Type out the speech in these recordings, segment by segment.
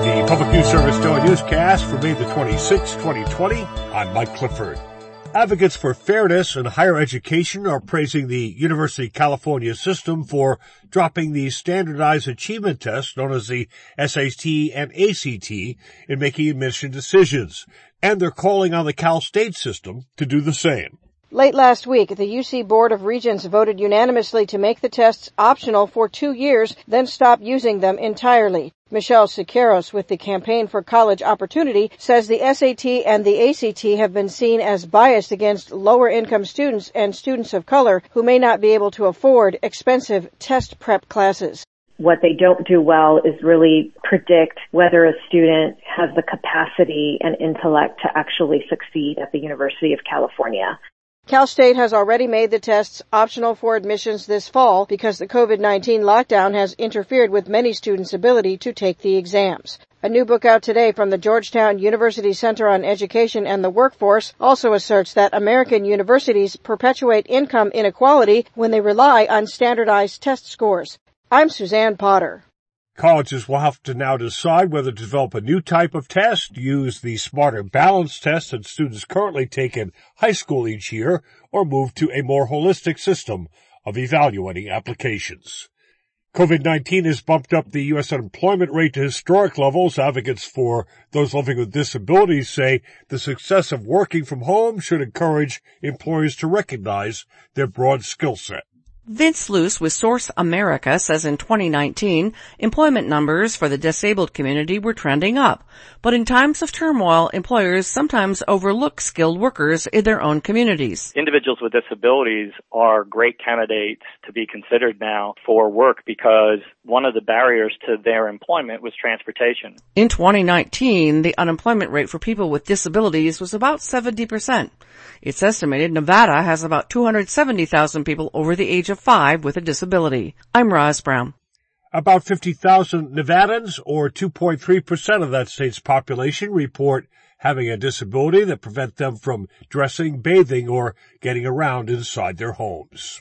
The Public News Service Daily Newscast for May the 26th, 2020. I'm Mike Clifford. Advocates for fairness in higher education are praising the University of California system for dropping the standardized achievement test known as the SAT and ACT in making admission decisions, and they're calling on the Cal State system to do the same. Late last week, the UC Board of Regents voted unanimously to make the tests optional for 2 years, then stop using them entirely. Michelle Siqueiros with the Campaign for College Opportunity says the SAT and the ACT have been seen as biased against lower-income students and students of color who may not be able to afford expensive test prep classes. What they don't do well is really predict whether a student has the capacity and intellect to actually succeed at the University of California. Cal State has already made the tests optional for admissions this fall because the COVID-19 lockdown has interfered with many students' ability to take the exams. A new book out today from the Georgetown University Center on Education and the Workforce also asserts that American universities perpetuate income inequality when they rely on standardized test scores. I'm Suzanne Potter. Colleges will have to now decide whether to develop a new type of test, use the Smarter Balance test that students currently take in high school each year, or move to a more holistic system of evaluating applications. COVID-19 has bumped up the U.S. unemployment rate to historic levels. Advocates for those living with disabilities say the success of working from home should encourage employers to recognize their broad skill set. Vince Luce with Source America says in 2019, employment numbers for the disabled community were trending up. But in times of turmoil, employers sometimes overlook skilled workers in their own communities. Individuals with disabilities are great candidates to be considered now for work because one of the barriers to their employment was transportation. In 2019, the unemployment rate for people with disabilities was about 70%. It's estimated Nevada has about 270,000 people over the age of 5 with a disability. I'm Roz Brown. About 50,000 Nevadans, or 2.3% of that state's population, report having a disability that prevents them from dressing, bathing, or getting around inside their homes.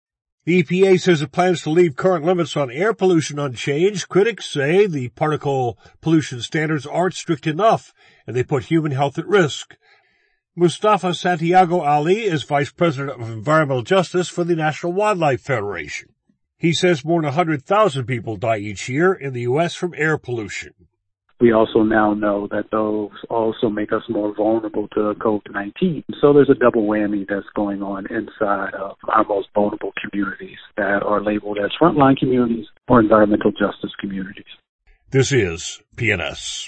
The EPA says it plans to leave current limits on air pollution unchanged. Critics say the particle pollution standards aren't strict enough, and they put human health at risk. Mustafa Santiago Ali is Vice President of Environmental Justice for the National Wildlife Federation. He says more than 100,000 people die each year in the U.S. from air pollution. We also now know that those also make us more vulnerable to COVID-19. So there's a double whammy that's going on inside of our most vulnerable communities that are labeled as frontline communities or environmental justice communities. This is PNS.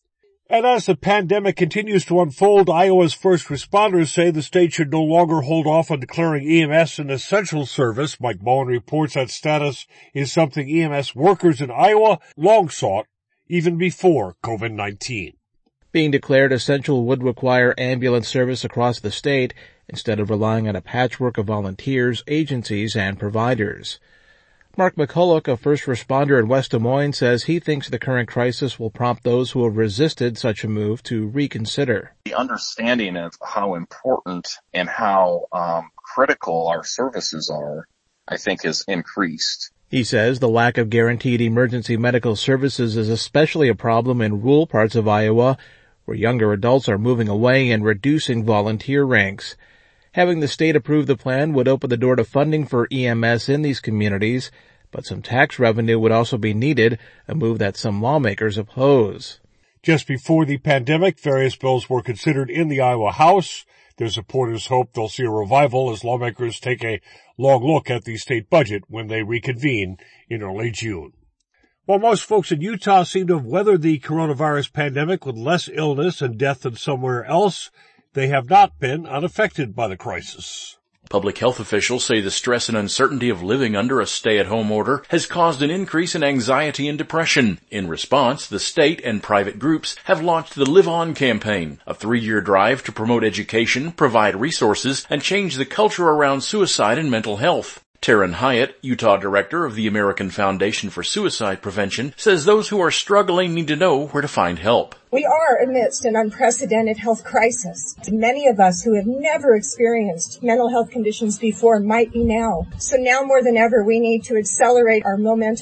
And as the pandemic continues to unfold, Iowa's first responders say the state should no longer hold off on declaring EMS an essential service. Mike Bowen reports that status is something EMS workers in Iowa long sought even before COVID-19. Being declared essential would require ambulance service across the state instead of relying on a patchwork of volunteers, agencies, and providers. Mark McCulloch, a first responder in West Des Moines, says he thinks the current crisis will prompt those who have resisted such a move to reconsider. The understanding of how important and how critical our services are, I think, has increased. He says the lack of guaranteed emergency medical services is especially a problem in rural parts of Iowa, where younger adults are moving away and reducing volunteer ranks. Having the state approve the plan would open the door to funding for EMS in these communities, but some tax revenue would also be needed, a move that some lawmakers oppose. Just before the pandemic, various bills were considered in the Iowa House. Their supporters hope they'll see a revival as lawmakers take a long look at the state budget when they reconvene in early June. While most folks in Utah seem to have weathered the coronavirus pandemic with less illness and death than somewhere else, they have not been unaffected by the crisis. Public health officials say the stress and uncertainty of living under a stay-at-home order has caused an increase in anxiety and depression. In response, the state and private groups have launched the Live On campaign, a 3-year drive to promote education, provide resources, and change the culture around suicide and mental health. Taryn Hyatt, Utah director of the American Foundation for Suicide Prevention, says those who are struggling need to know where to find help. We are amidst an unprecedented health crisis. Many of us who have never experienced mental health conditions before might be now. So now more than ever, we need to accelerate our momentum.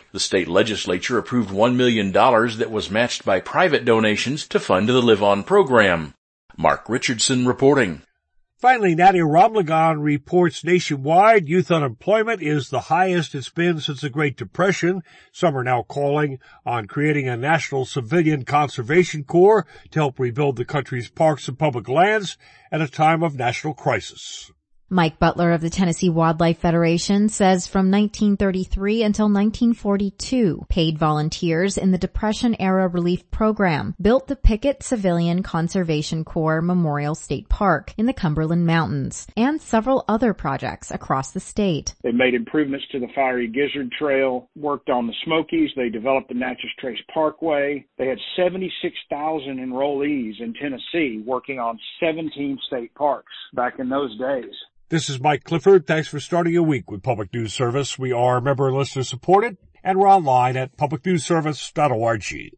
The state legislature approved $1 million that was matched by private donations to fund the Live On program. Mark Richardson reporting. Finally, Nadia Ramlagan reports nationwide youth unemployment is the highest it's been since the Great Depression. Some are now calling on creating a national civilian conservation corps to help rebuild the country's parks and public lands at a time of national crisis. Mike Butler of the Tennessee Wildlife Federation says from 1933 until 1942, paid volunteers in the Depression-era relief program built the Pickett Civilian Conservation Corps Memorial State Park in the Cumberland Mountains and several other projects across the state. They made improvements to the Fiery Gizzard Trail, worked on the Smokies, they developed the Natchez Trace Parkway. They had 76,000 enrollees in Tennessee working on 17 state parks back in those days. This is Mike Clifford. Thanks for starting your week with Public News Service. We are member and listener supported, and we're online at publicnewsservice.org.